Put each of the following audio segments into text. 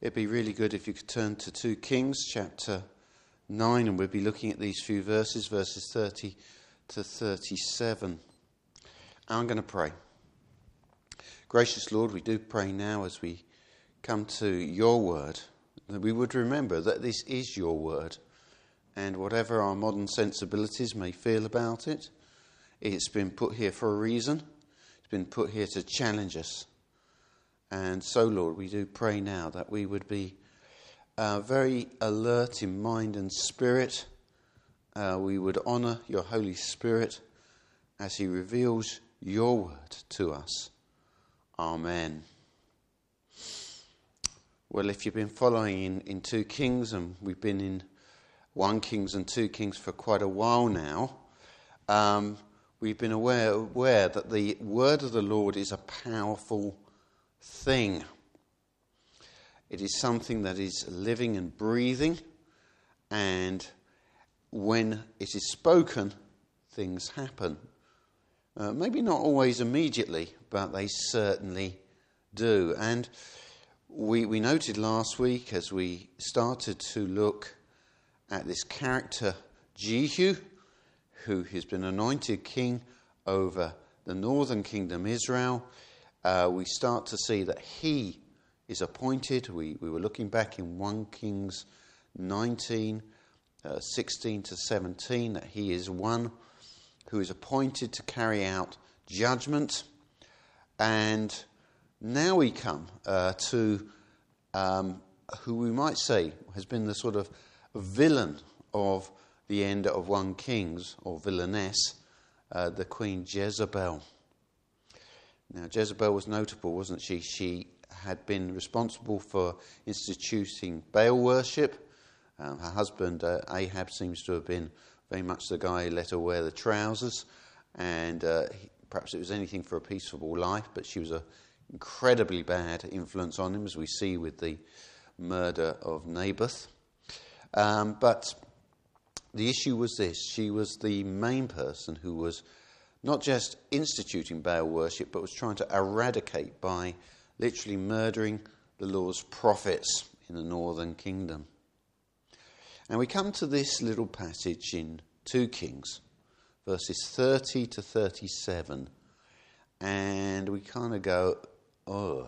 It'd be really good if you could turn to 2 Kings chapter 9, and we'll be looking at these few verses 30 to 37. I'm going to pray. Gracious Lord, we do pray now as we come to your word, that we would remember that this is your word, and whatever our modern sensibilities may feel about it, it's been put here for a reason. It's been put here to challenge us. And so, Lord, we do pray now that we would be very alert in mind and spirit. We would honour your Holy Spirit as he reveals your word to us. Amen. Well, if you've been following in 2 Kings, and we've been in 1 Kings and 2 Kings for quite a while now, we've been aware that the word of the Lord is a powerful thing. It is something that is living and breathing, and when it is spoken, things happen. Maybe not always immediately, but they certainly do. And we noted last week, as we started to look at this character Jehu, who has been anointed king over the northern kingdom Israel, we start to see that he is appointed. We were looking back in 1 Kings 19, 16 to 17, that he is one who is appointed to carry out judgment. And now we come to who we might say has been the sort of villain of the end of 1 Kings, or villainess, the Queen Jezebel. Now, Jezebel was notable, wasn't she? She had been responsible for instituting Baal worship. Her husband, Ahab, seems to have been very much the guy who let her wear the trousers. And perhaps it was anything for a peaceful life, but she was an incredibly bad influence on him, as we see with the murder of Naboth. But the issue was this. She was the main person who was not just instituting Baal worship, but was trying to eradicate by literally murdering the Lord's prophets in the northern kingdom. And we come to this little passage in 2 Kings, verses 30 to 37, and we kind of go, oh.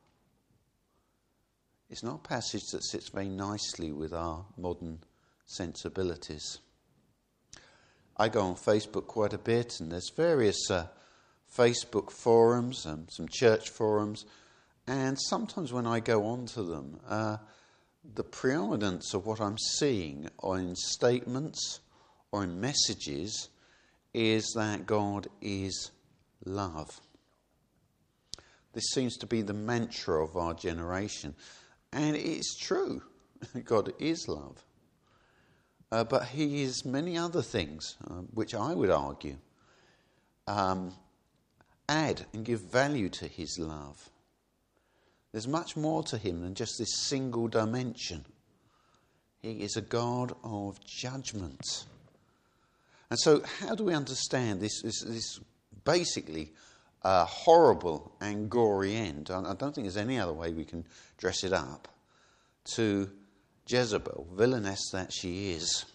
It's not a passage that sits very nicely with our modern sensibilities. I go on Facebook quite a bit, and there's various Facebook forums, some church forums, and sometimes when I go onto them, the preeminence of what I'm seeing or in statements or in messages is that God is love. This seems to be the mantra of our generation, and it's true. God is love. But he is many other things, which I would argue add and give value to his love. There's much more to him than just this single dimension. He is a God of judgment. And so how do we understand this basically horrible and gory end? I don't think there's any other way we can dress it up, to Jezebel, villainess that she is.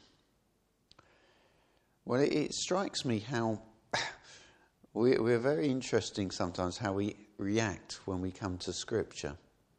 Well, it strikes me how we're very interesting sometimes how we react when we come to Scripture.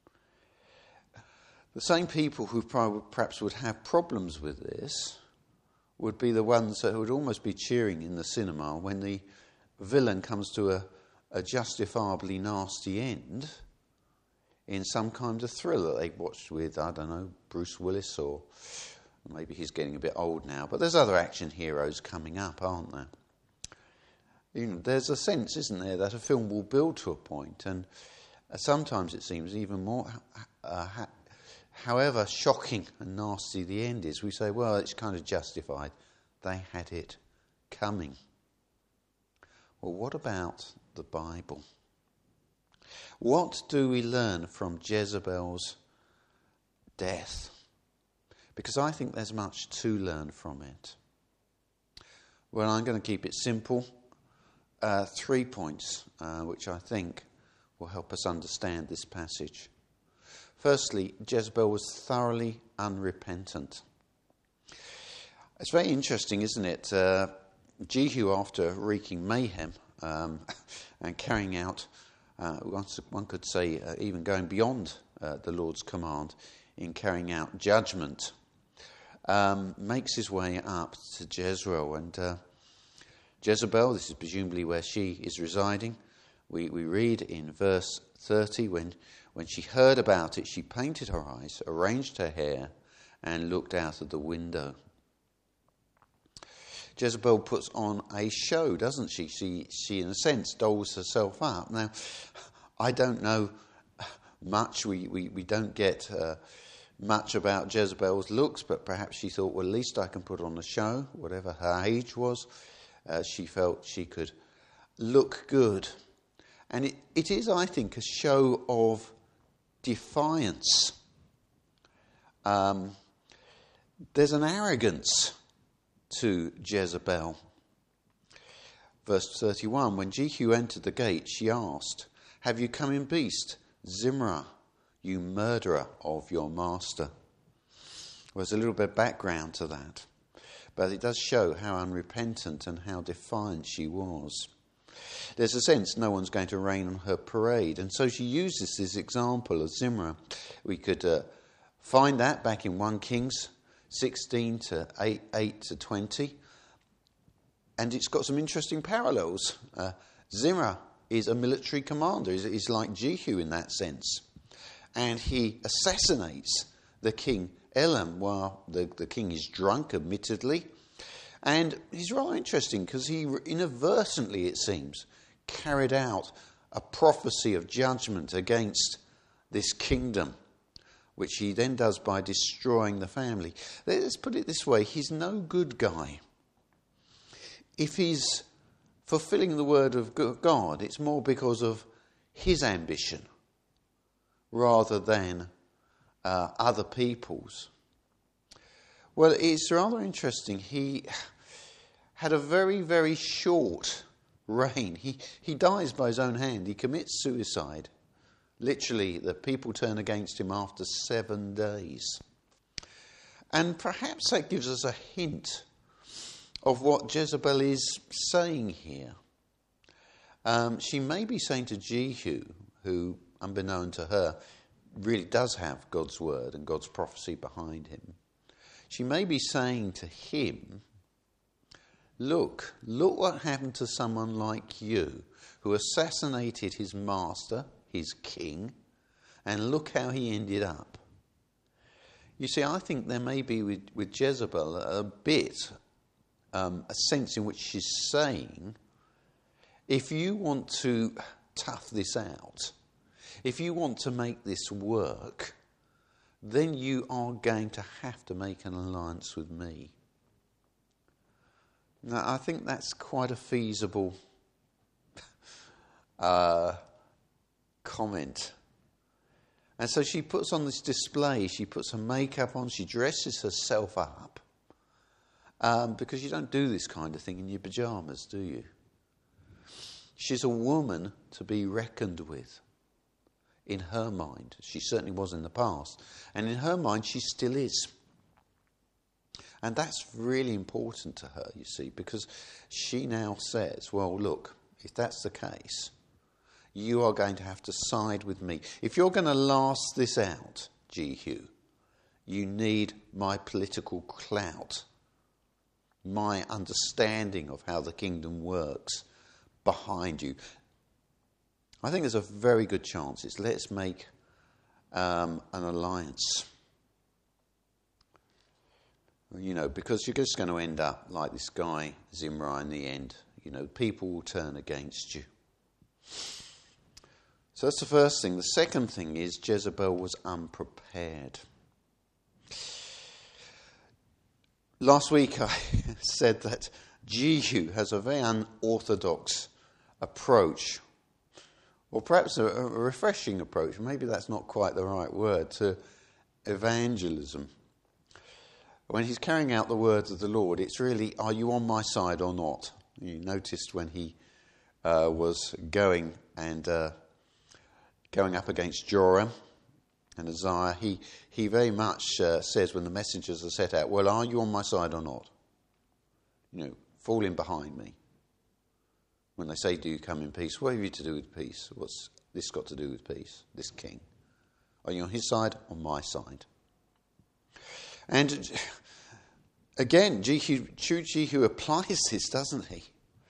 The same people who perhaps would have problems with this would be the ones that would almost be cheering in the cinema when the villain comes to a justifiably nasty end in some kind of thriller they watched with, I don't know, Bruce Willis, or maybe he's getting a bit old now, but there's other action heroes coming up, aren't there? You know, there's a sense, isn't there, that a film will build to a point, and sometimes it seems even more, however shocking and nasty the end is, we say, well, it's kind of justified. They had it coming. Well, what about the Bible? What do we learn from Jezebel's death? Because I think there's much to learn from it. Well, I'm going to keep it simple. 3 points, which I think will help us understand this passage. Firstly, Jezebel was thoroughly unrepentant. It's very interesting, isn't it? Jehu, after wreaking mayhem and carrying out, one could say, even going beyond the Lord's command in carrying out judgment, makes his way up to Jezreel. And Jezebel, this is presumably where she is residing. We read in verse 30, when she heard about it, she painted her eyes, arranged her hair, and looked out of the window. Jezebel puts on a show, doesn't she? She in a sense, dolls herself up. Now, I don't know much. We don't get much about Jezebel's looks, but perhaps she thought, well, at least I can put on a show, whatever her age was. She felt she could look good. And it is, I think, a show of defiance. There's an arrogance to Jezebel. Verse 31, when Jehu entered the gate, she asked, "Have you come in peace, Zimri, you murderer of your master?" There's a little bit of background to that, but it does show how unrepentant and how defiant she was. There's a sense no one's going to rain on her parade, and so she uses this example of Zimri. We could find that back in 1 Kings 16 to 8 to 20, and it's got some interesting parallels. Zimri is a military commander. He's like Jehu in that sense, and he assassinates the king Elam while the king is drunk, admittedly. And he's rather interesting because he inadvertently, it seems, carried out a prophecy of judgment against this kingdom, which he then does by destroying the family. Let's put it this way, he's no good guy. If he's fulfilling the word of God, it's more because of his ambition rather than other people's. Well, it's rather interesting. He had a very, very short reign. He dies by his own hand. He commits suicide. Literally, the people turn against him after 7 days. And perhaps that gives us a hint of what Jezebel is saying here. She may be saying to Jehu, who, unbeknown to her, really does have God's word and God's prophecy behind him. She may be saying to him, look what happened to someone like you, who assassinated his master, his king, and look how he ended up. You see, I think there may be with Jezebel a bit, a sense in which she's saying, if you want to tough this out, if you want to make this work, then you are going to have to make an alliance with me. Now, I think that's quite a feasible comment. And so she puts on this display, she puts her makeup on, she dresses herself up, because you don't do this kind of thing in your pyjamas, do you? She's a woman to be reckoned with. In her mind, she certainly was in the past, and in her mind she still is. And that's really important to her, you see, because she now says, well, look, if that's the case, you are going to have to side with me. If you're going to last this out, Jehu, you need my political clout, my understanding of how the kingdom works behind you. I think there's a very good chance it's let's make an alliance. You know, because you're just going to end up like this guy, Zimri, in the end. You know, people will turn against you. So that's the first thing. The second thing is Jezebel was unprepared. Last week I said that Jehu has a very unorthodox approach, or perhaps a refreshing approach, maybe that's not quite the right word, to evangelism. When he's carrying out the words of the Lord, it's really, are you on my side or not? You noticed when he was going up against Joram, And Isaiah, he very much says when the messengers are set out, well, are you on my side or not? Fall in behind me. When they say, do you come in peace? What have you to do with peace? What's this got to do with peace, this king? Are you on his side or my side? And again, Jehu applies this, doesn't he?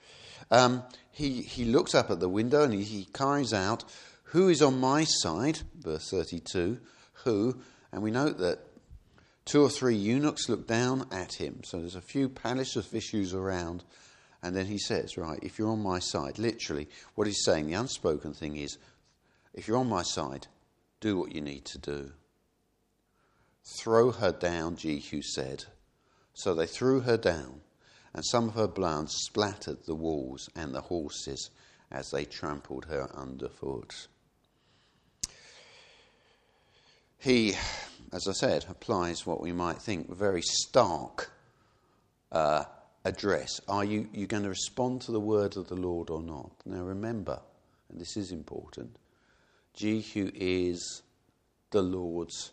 He looks up at the window and he cries out, who is on my side? Verse 32, who? And we note that 2 or 3 eunuchs look down at him. So there's a few palace officials around. And then he says, right, if you're on my side, literally, what he's saying, the unspoken thing is, if you're on my side, do what you need to do. Throw her down, Jehu said. So they threw her down, and some of her blood splattered the walls and the horses as they trampled her underfoot. He, as I said, applies what we might think a very stark address. Are you going to respond to the word of the Lord or not? Now remember, and this is important, Jehu is the Lord's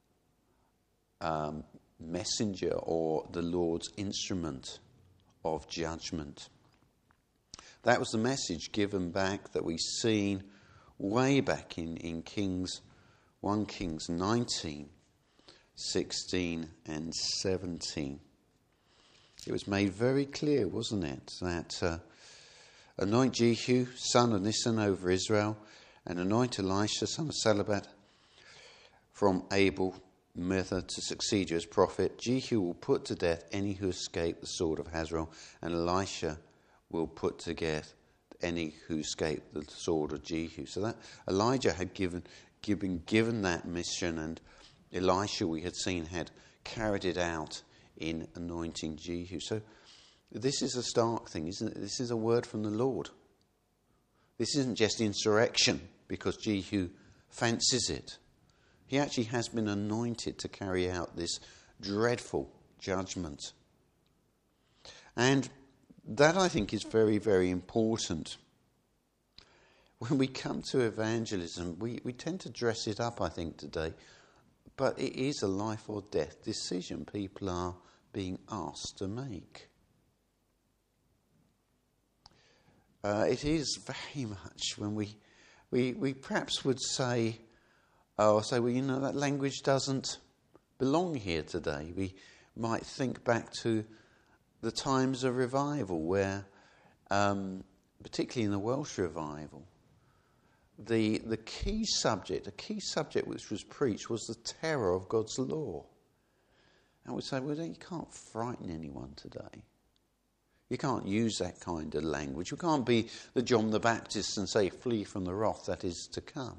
messenger or the Lord's instrument of judgment. That was the message given back that we've seen way back in 1 Kings 19, 16 and 17. It was made very clear, wasn't it, that anoint Jehu, son of Nissan, over Israel, and anoint Elisha, son of Salabat, from Abel Method to succeed you as prophet. Jehu will put to death any who escape the sword of Hazael, and Elisha will put to death any who escape the sword of Jehu. So that Elijah had been given that mission, and Elisha, we had seen, had carried it out in anointing Jehu. So this is a stark thing, isn't it? This is a word from the Lord. This isn't just insurrection because Jehu fancies it. He actually has been anointed to carry out this dreadful judgment. And that, I think, is very, very important. When we come to evangelism, we tend to dress it up, I think, today. But it is a life or death decision people are being asked to make. It is very much when we perhaps would say, well, that language doesn't belong here today. We might think back to the times of revival where, particularly in the Welsh revival, the key subject which was preached was the terror of God's law. And we say, well, you can't frighten anyone today. You can't use that kind of language. You can't be the John the Baptist and say, flee from the wrath that is to come.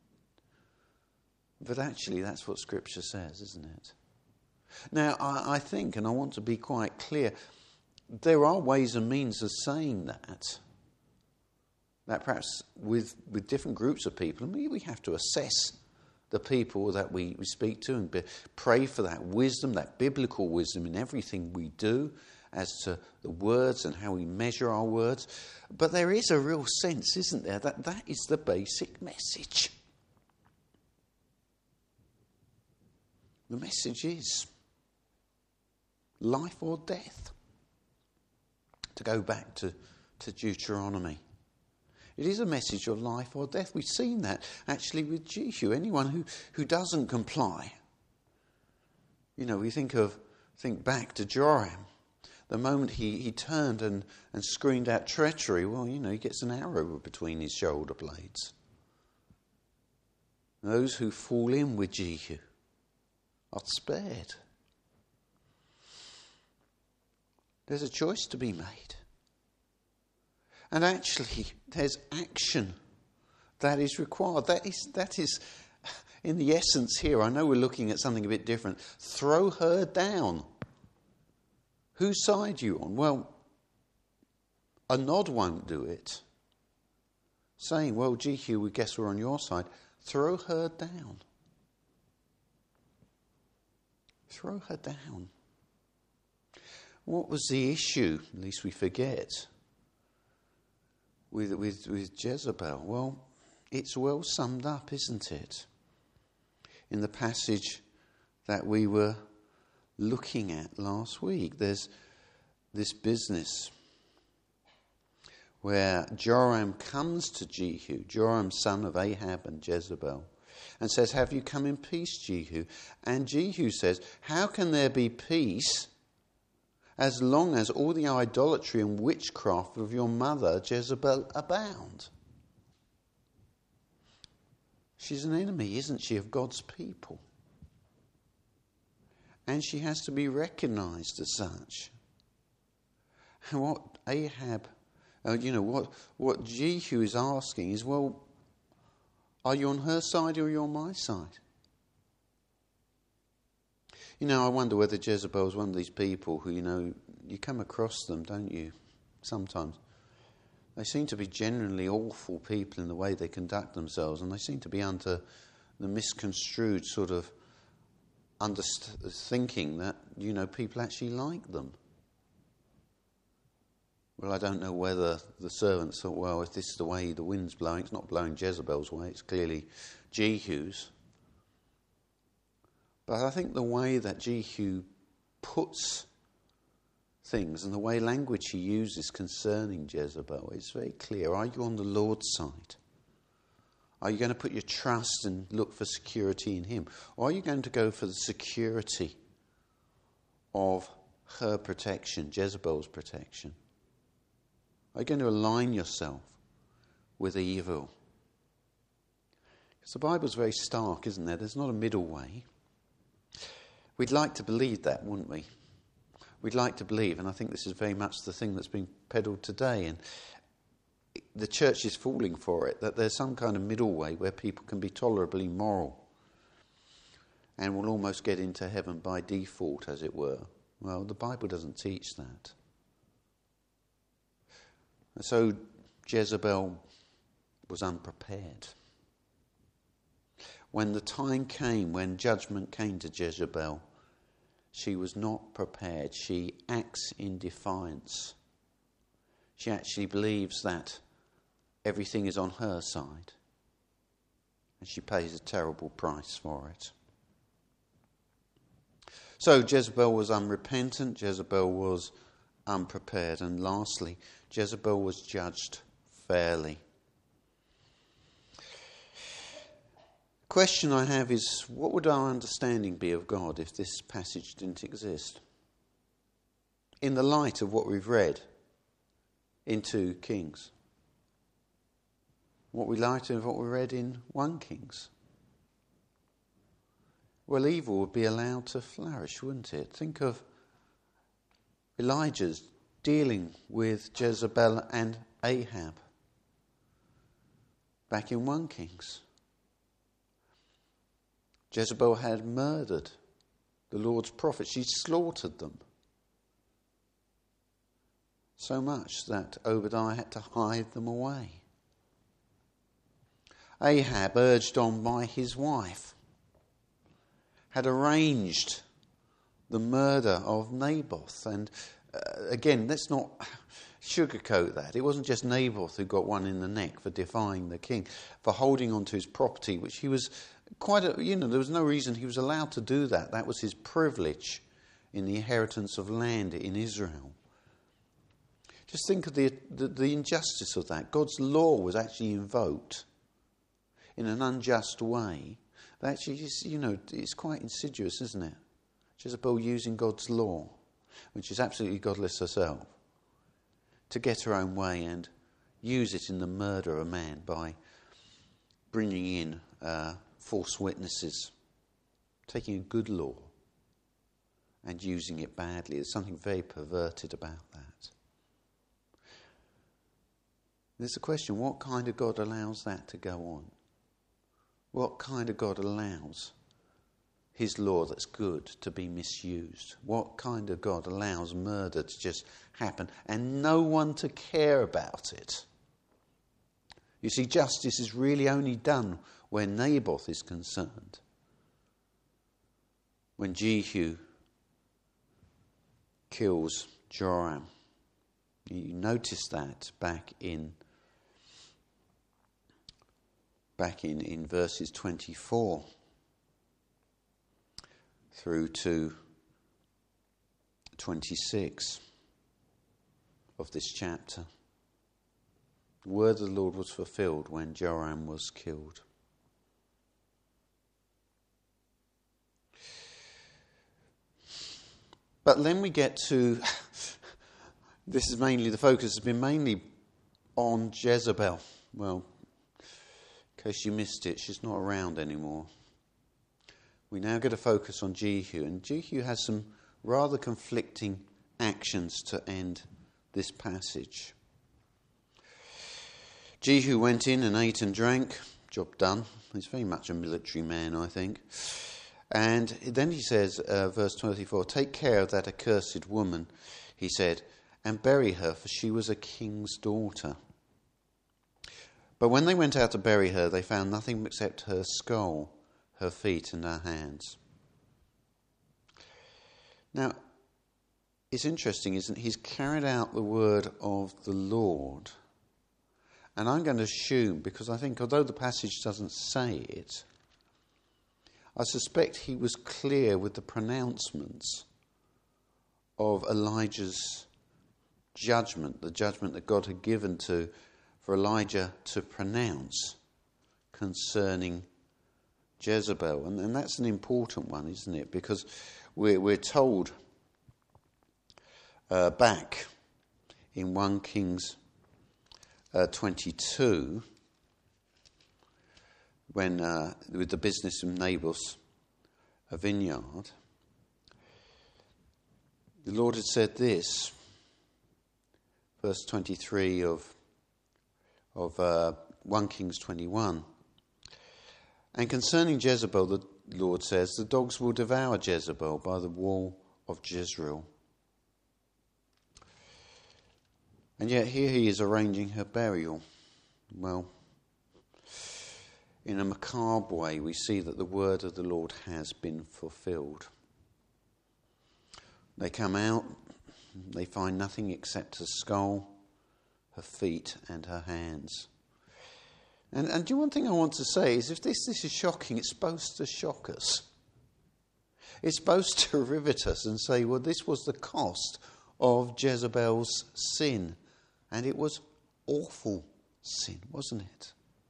But actually, that's what Scripture says, isn't it? Now, I think, and I want to be quite clear, there are ways and means of saying that. That perhaps with different groups of people, we have to assess the people that we speak to and pray for that wisdom, that biblical wisdom in everything we do as to the words and how we measure our words. But there is a real sense, isn't there, that is the basic message. The message is life or death. To go back to Deuteronomy. It is a message of life or death. We've seen that actually with Jehu. Anyone who doesn't comply. We think back to Joram. The moment he turned and screamed out treachery, he gets an arrow between his shoulder blades. Those who fall in with Jehu are spared. There's a choice to be made. And actually, there's action that is required. That is, in the essence here, I know we're looking at something a bit different. Throw her down. Whose side are you on? Well, a nod won't do it. Saying, well, Jehu, we guess we're on your side. Throw her down. Throw her down. What was the issue, at least we forget, with Jezebel? Well, it's well summed up, isn't it? in the passage that we were looking at last week. There's this business where Joram comes to Jehu, Joram son of Ahab and Jezebel, and says, "Have you come in peace, Jehu?" And Jehu says, "How can there be peace as long as all the idolatry and witchcraft of your mother Jezebel abound?" She's an enemy, isn't she, of God's people? And she has to be recognised as such. And what Ahab, what Jehu is asking is, well, are you on her side or are you on my side? I wonder whether Jezebel is one of these people who, you come across them, don't you, sometimes. They seem to be generally awful people in the way they conduct themselves, and they seem to be under the misconstrued sort of thinking that, people actually like them. Well, I don't know whether the servants thought, well, if this is the way the wind's blowing, it's not blowing Jezebel's way, it's clearly Jehu's. But I think the way that Jehu puts things and the way language he uses concerning Jezebel is very clear. Are you on the Lord's side? Are you going to put your trust and look for security in him? Or are you going to go for the security of her protection, Jezebel's protection? Are you going to align yourself with evil? Because the Bible's very stark, isn't there? There's not a middle way. We'd like to believe that, wouldn't we? We'd like to believe, and I think this is very much the thing that's being peddled today, and the church is falling for it, that there's some kind of middle way where people can be tolerably moral and will almost get into heaven by default, as it were. Well, the Bible doesn't teach that. And so Jezebel was unprepared. When the time came, when judgment came to Jezebel, she was not prepared. She acts in defiance. She actually believes that everything is on her side. And she pays a terrible price for it. So Jezebel was unrepentant. Jezebel was unprepared. And lastly, Jezebel was judged fairly. The question I have is, what would our understanding be of God if this passage didn't exist? In the light of what we've read in 2 Kings. What we light of what we read in 1 Kings. Well, evil would be allowed to flourish, wouldn't it? Think of Elijah's dealing with Jezebel and Ahab back in 1 Kings. Jezebel had murdered the Lord's prophets. She slaughtered them. So much that Obadiah had to hide them away. Ahab, urged on by his wife, had arranged the murder of Naboth. And again, let's not sugarcoat that. It wasn't just Naboth who got one in the neck for defying the king, for holding on to his property, which he was there was no reason he was allowed to do that. That was his privilege in the inheritance of land in Israel. Just think of the injustice of that. God's law was actually invoked in an unjust way. That actually is, it's quite insidious, isn't it? Jezebel using God's law, which is absolutely godless herself, to get her own way and use it in the murder of a man by bringing in false witnesses, taking a good law and using it badly. There's something very perverted about that. There's a question, what kind of God allows that to go on? What kind of God allows his law that's good to be misused? What kind of God allows murder to just happen and no one to care about it? You see, justice is really only done where Naboth is concerned. When Jehu kills Joram. You notice that back in verses 24. through to 26 of this chapter. The word of the Lord was fulfilled when Joram was killed. But then we get to, this is mainly, the focus has been mainly on Jezebel. Well, in case you missed it, she's not around anymore. We now get a focus on Jehu, and Jehu has some rather conflicting actions to end this passage. Jehu went in and ate and drank, job done. He's very much a military man, I think. And then he says, verse 24, "Take care of that accursed woman," he said, "and bury her, for she was a king's daughter." But when they went out to bury her, they found nothing except her skull, her feet, and her hands. Now, it's interesting, isn't it? He's carried out the word of the Lord. And I'm going to assume, because I think although the passage doesn't say it, I suspect he was clear with the pronouncements of Elijah's judgment, the judgment that God had given for Elijah to pronounce concerning Jezebel. And that's an important one, isn't it? Because we're told back in 1 Kings 22, when with the business of Naboth's vineyard, the Lord had said this, verse 23 of 1 Kings 21. "And concerning Jezebel, the Lord says, the dogs will devour Jezebel by the wall of Jezreel." And yet here he is arranging her burial. Well, in a macabre way, we see that the word of the Lord has been fulfilled. They come out, they find nothing except her skull, her feet, and her hands. And do you know one thing I want to say is, if this is shocking, it's supposed to shock us. It's supposed to rivet us and say, well, this was the cost of Jezebel's sin. And it was awful sin, wasn't it?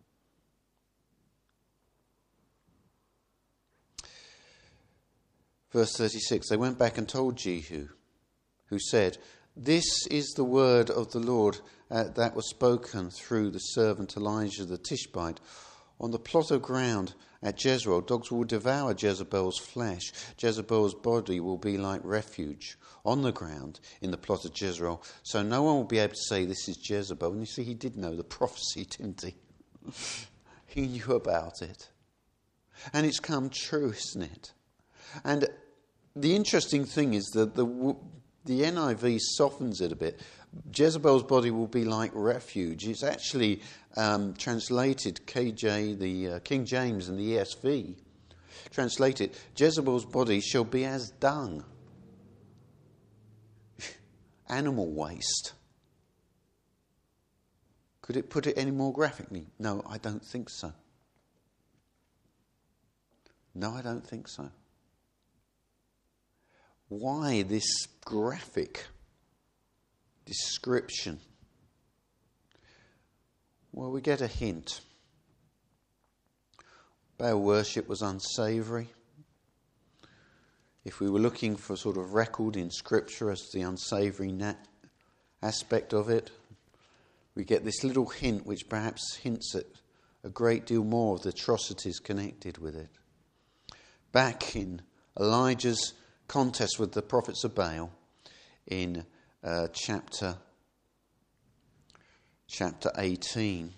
Verse 36, "They went back and told Jehu, who said, 'This is the word of the Lord that was spoken through the servant Elijah the Tishbite. On the plot of ground at Jezreel, dogs will devour Jezebel's flesh. Jezebel's body will be like refuge on the ground in the plot of Jezreel. So no one will be able to say, this is Jezebel.'" And you see, he did know the prophecy, didn't he? He knew about it. And it's come true, isn't it? And the interesting thing is that the NIV softens it a bit. Jezebel's body will be like refuge. It's actually translated, the King James and the ESV translated, "Jezebel's body shall be as dung." Animal waste. Could it put it any more graphically? No, I don't think so. No, I don't think so. Why this graphic description? Well, we get a hint. Baal worship was unsavoury. If we were looking for sort of record in Scripture as to the unsavoury aspect of it, we get this little hint which perhaps hints at a great deal more of the atrocities connected with it. Back in Elijah's contest with the prophets of Baal in chapter 18,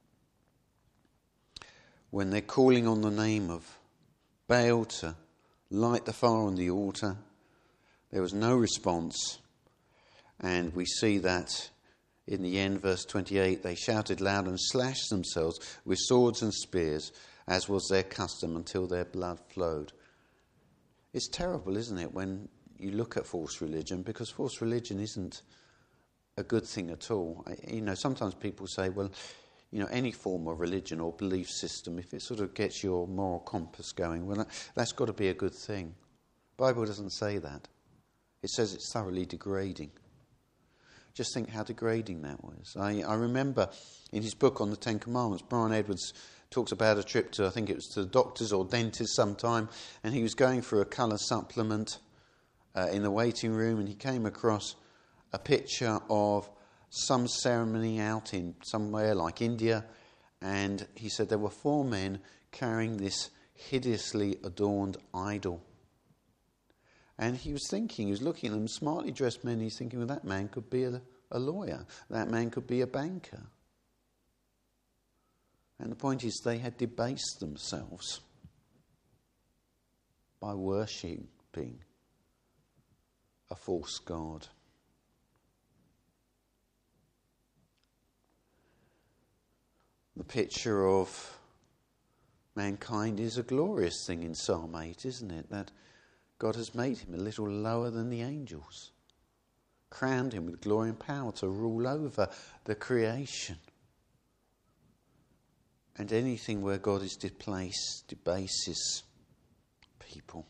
when they're calling on the name of Baal to light the fire on the altar, there was no response. And we see that in the end, verse 28, "They shouted loud and slashed themselves with swords and spears, as was their custom, until their blood flowed." It's terrible, isn't it, when you look at false religion, because false religion isn't a good thing at all. Sometimes people say, well, any form of religion or belief system, if it sort of gets your moral compass going, well, that's got to be a good thing. The Bible doesn't say that. It says it's thoroughly degrading. Just think how degrading that was. I remember in his book on the Ten Commandments, Brian Edwards talks about a trip to, I think it was to the doctor's or dentist sometime, and he was going through a colour supplement in the waiting room, and he came across a picture of some ceremony out in somewhere like India, and he said there were 4 men carrying this hideously adorned idol. And he was looking at them, smartly dressed men, he's thinking, well, that man could be a lawyer, that man could be a banker. And the point is, they had debased themselves by worshipping a false god. The picture of mankind is a glorious thing in Psalm 8, isn't it? That God has made him a little lower than the angels, crowned him with glory and power to rule over the creation. And anything where God is displaced debases people.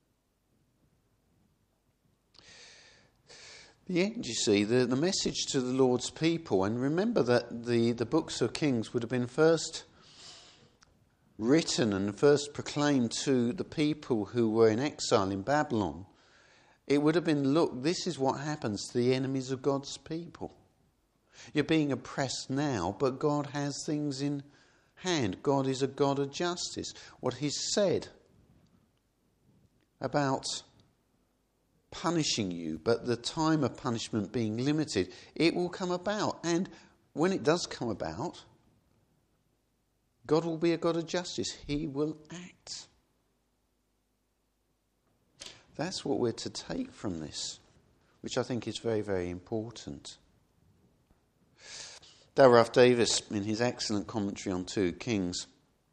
The end, you see, the message to the Lord's people, and remember that the books of Kings would have been first written and first proclaimed to the people who were in exile in Babylon. It would have been, look, this is what happens to the enemies of God's people. You're being oppressed now, but God has things in hand. God is a God of justice. What he's said about punishing you, but the time of punishment being limited, it will come about. And when it does come about, God will be a God of justice. He will act. That's what we're to take from this, which I think is very, very important. Dale Ralph Davis, in his excellent commentary on 2 Kings,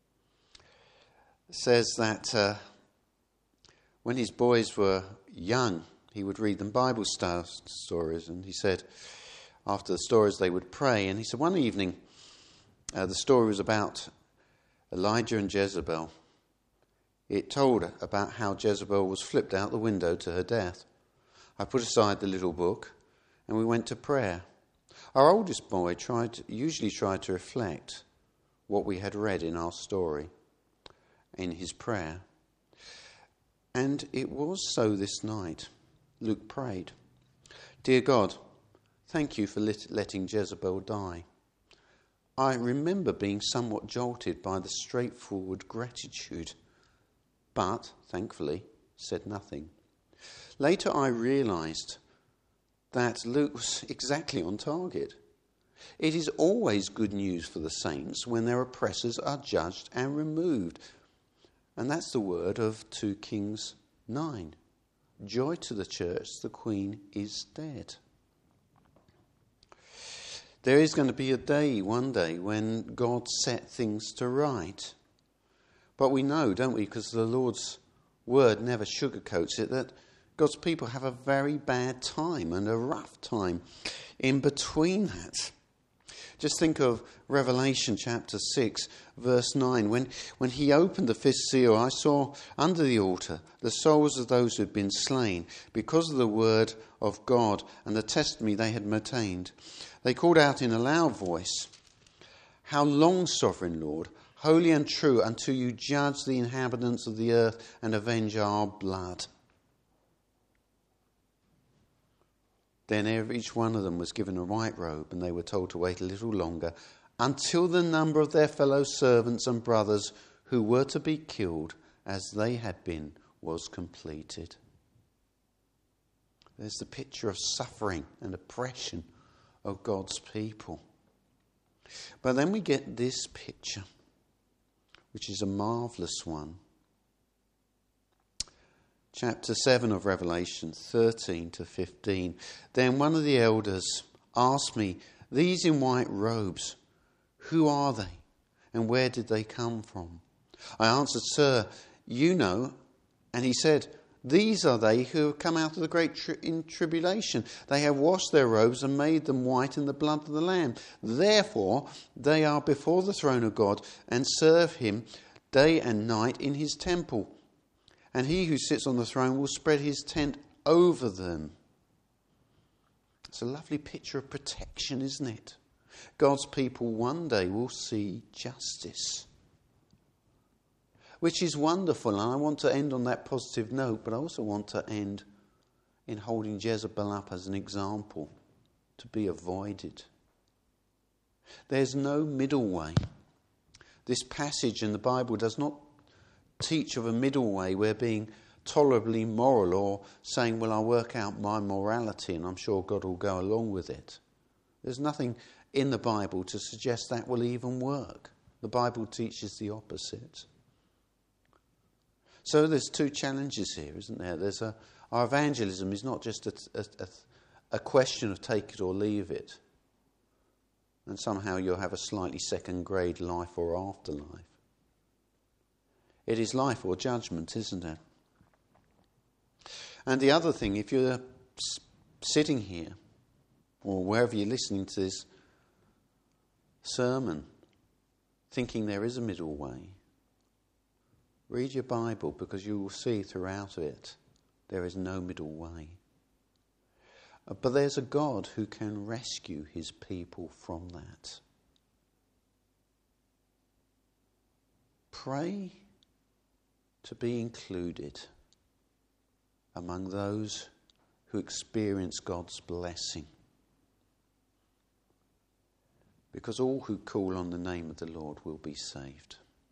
says that when his boys were young, he would read them Bible stories, and he said after the stories they would pray. And he said one evening the story was about Elijah and Jezebel. It told about how Jezebel was flipped out the window to her death. I put aside the little book and we went to prayer. Our oldest boy usually tried to reflect what we had read in our story in his prayer. And it was so this night. Luke prayed, "Dear God, thank you for letting Jezebel die. I remember being somewhat jolted by the straightforward gratitude, but, thankfully, said nothing. Later I realised that Luke was exactly on target. It is always good news for the saints when their oppressors are judged and removed." And that's the word of 2 Kings 9. Joy to the church, the queen is dead. There is going to be a day, one day, when God set things to right. But we know, don't we, because the Lord's word never sugarcoats it, that God's people have a very bad time and a rough time in between that. Just think of Revelation chapter 6, verse 9. When he opened the 5th seal, I saw under the altar the souls of those who had been slain because of the word of God and the testimony they had maintained. They called out in a loud voice, "How long, sovereign Lord, holy and true, until you judge the inhabitants of the earth and avenge our blood?" Then each one of them was given a white robe, and they were told to wait a little longer until the number of their fellow servants and brothers who were to be killed as they had been was completed. There's the picture of suffering and oppression of God's people. But then we get this picture, which is a marvellous one. Chapter 7 of Revelation, 13 to 15. Then one of the elders asked me, "These in white robes, who are they, and where did they come from?" I answered, "Sir, you know." And he said, "These are they who have come out of the great tribulation. They have washed their robes and made them white in the blood of the Lamb. Therefore they are before the throne of God and serve him day and night in his temple. And he who sits on the throne will spread his tent over them. It's a lovely picture of protection, isn't it? God's people one day will see justice, which is wonderful. And I want to end on that positive note, but I also want to end in holding Jezebel up as an example to be avoided. There's no middle way. This passage in the Bible does not teach of a middle way where being tolerably moral or saying, well, I'll work out my morality and I'm sure God will go along with it. There's nothing in the Bible to suggest that will even work. The Bible teaches the opposite. So there's two challenges here, isn't there? Our evangelism is not just a question of take it or leave it, and somehow you'll have a slightly second grade life or afterlife. It is life or judgment, isn't it? And the other thing, if you're sitting here or wherever you're listening to this sermon thinking there is a middle way, read your Bible, because you will see throughout it there is no middle way. But there's a God who can rescue his people from that. Pray to be included among those who experience God's blessing, because all who call on the name of the Lord will be saved.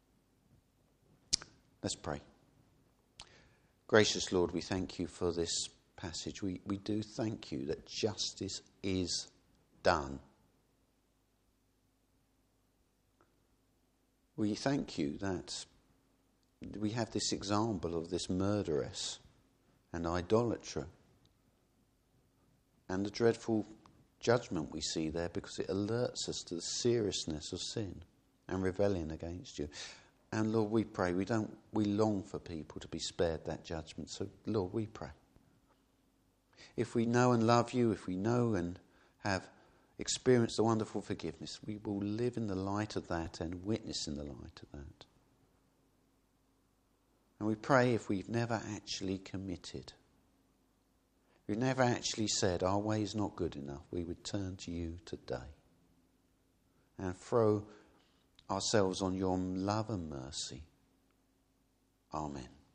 Let's pray. Gracious Lord, we thank you for this passage. We do thank you that justice is done. We thank you that we have this example of this murderess and idolater, and the dreadful judgment we see there, because it alerts us to the seriousness of sin and rebellion against you. And Lord, we pray, we long for people to be spared that judgment. So Lord, we pray, if we know and love you, if we know and have experienced the wonderful forgiveness, we will live in the light of that and witness in the light of that. And we pray, if we've never actually committed, we've never actually said our way is not good enough, we would turn to you today and throw ourselves on your love and mercy. Amen.